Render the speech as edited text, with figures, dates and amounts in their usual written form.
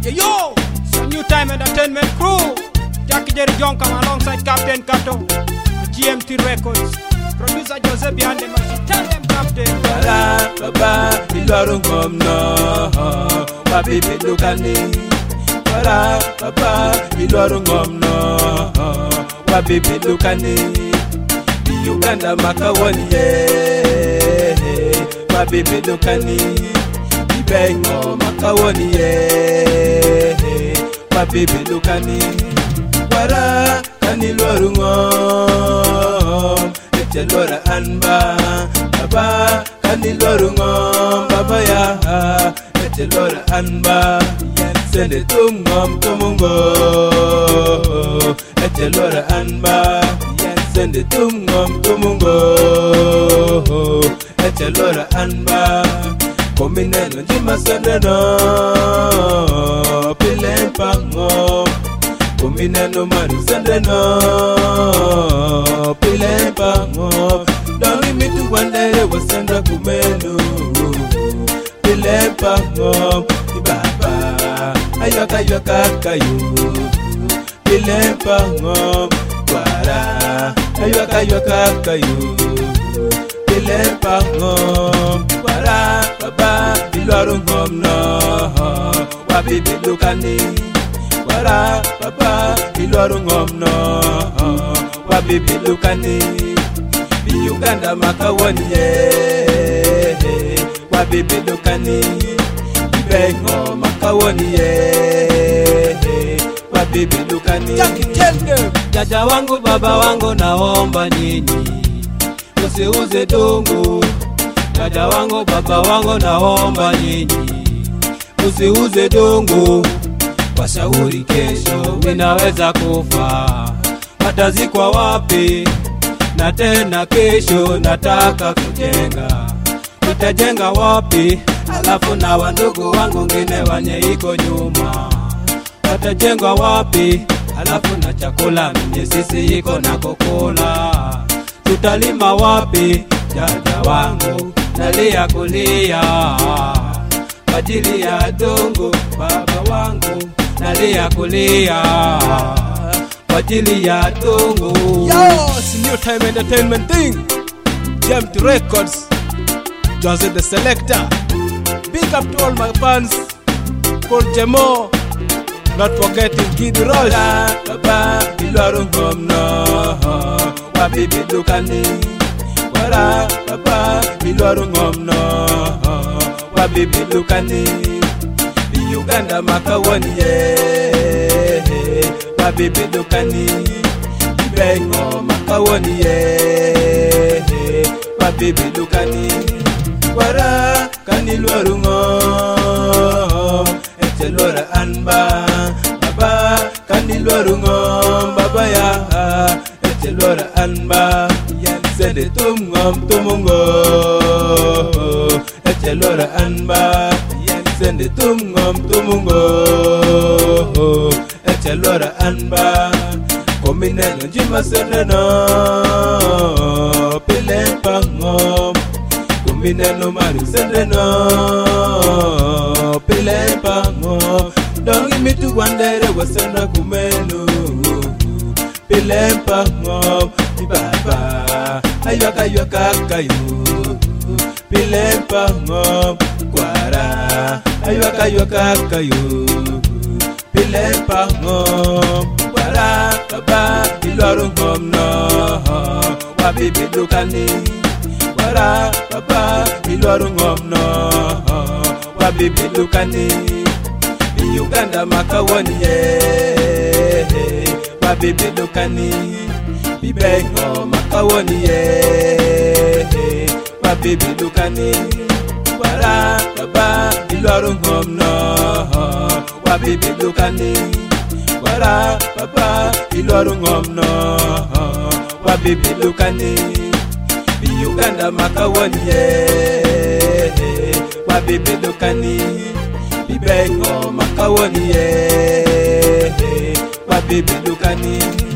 Yo, it's a new time entertainment crew. Jackie Jerry John come alongside Captain Kato, GMT Records. Producer Joseph behind the machine. Tell them Captain. Bala, baba, ilorun komno, wabibi lukani. Bala, baba, ilorun komno, wabibi lukani. Uganda makawani ye, wabibi lukani. Ibengo makawani ye, wabibi lukani. Wara kanilorun komno. Lora anba baba kanilorungom baba ya lora anba sende tungom tumungo lora anba sende tungom tumungo lora anba komineno jima sende no pilempango komineno maru sende no pilempango dongi mitu wandere wasenda kumenu pilempango ibaba ayoka yoka kayo pilempango kwara ayoka yoka kayo pilempango kwara baba ilorungom no wabibi lukani kwara baba ilorungom no wabibi lukani. Uganda makawani ye, wabibi lukani. Ibengo makawani ye, wabibi lukani. Dada wangu baba wangu naomba nyinyi usiuze dongo. Dada wangu baba wangu naomba nyinyi usiuze dongo. Washauri kesho ninaweza kufa, watazikwa wapi? Na tena kesho nataka kujenga, nitajenga wapi? Alafu na wandugu wangu ngine wanye iko nyuma, watajenga wapi? Alafu na chakula mwenye sisi iko na kukula, tutalima wapi? Dada wangu nalia kulia kwa ajili ya dongo, baba wangu nalia kulia kwa ajili ya dongo. Yo, it's a new time entertainment thing. GMT Records, Joseph the Selector. Big up to all my fans. Paul Jemo, not forgetting Kid Rush. Baba ilorungom no, wabibi lukani. Wara baba ilorungom no, wabibi lukani. Uganda makawani ye, wabibi lukani. Ibengo makawani ye, wabibi lukani. Wara kanilorungom lora anba baba kanilorungom baba ya lora anba sende tungom tumungo lora anba sende tungom tumungo lora anba komineno jima sende no pilempango komineno maru sende no pilempango dongi mitu wandere wasenda kumenu pilempango ibaba ayoka yoka kayo pilempango kwara ayoka yoka kayo pilempango kwara baba ilorungom no wabibi lukani. Kwara baba ilorungom no wabibi lukani. Uganda makawani ye, wabibi lukani. Ibengo makawani ye, wabibi lukani. Kwara baba ilorungom no wabibi lukani. Kwara baba ilorungom no wabibi lukani. Uganda makawani ye, wabibi lukani. Ibengo makawani ye, wabibi lukani.